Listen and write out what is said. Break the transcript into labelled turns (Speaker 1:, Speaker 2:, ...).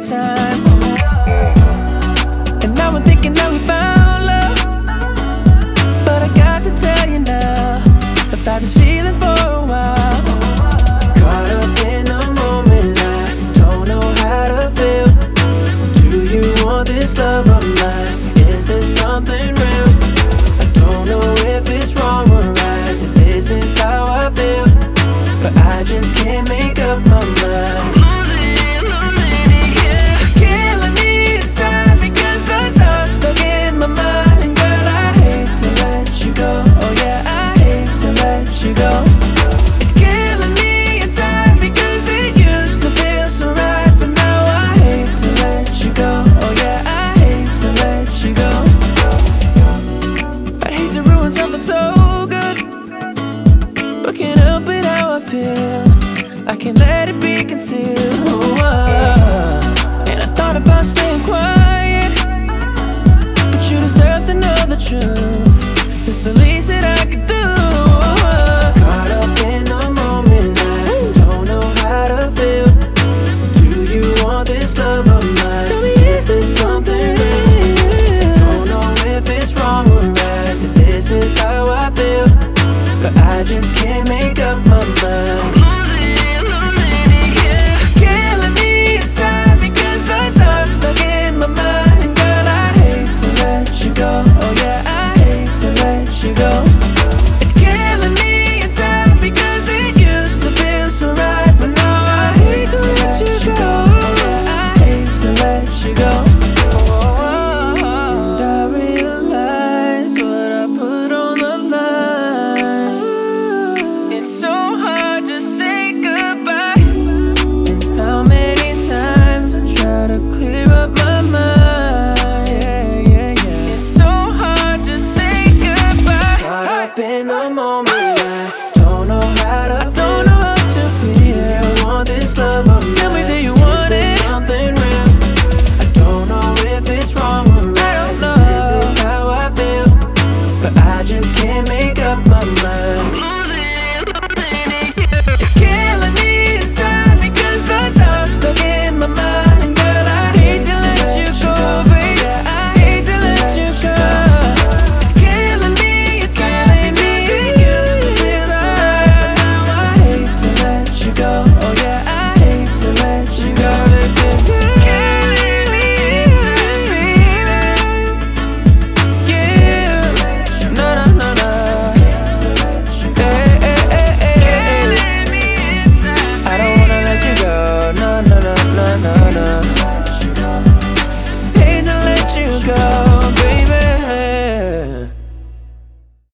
Speaker 1: time. And now I'm thinking that we found love, but I got to tell you now, I've had this feeling for a while. Caught up in the moment, I don't know how to feel. Do you want this love of mine? Is this something real? I don't know if it's wrong or right, but this is how I feel. But I just can't make